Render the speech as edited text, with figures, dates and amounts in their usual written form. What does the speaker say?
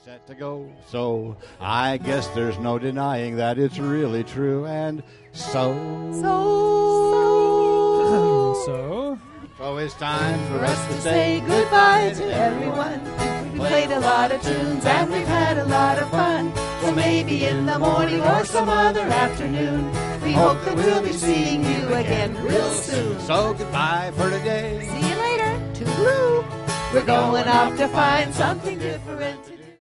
set to go. So I guess there's no denying that it's really true. And so it's time for us to say goodbye to everyone. We played a lot of tunes and we've had a lot of fun. So maybe in the morning or some other afternoon, we hope that we'll be seeing you again real soon. So goodbye for today. See you later. Toodaloo. We're going off to find something different.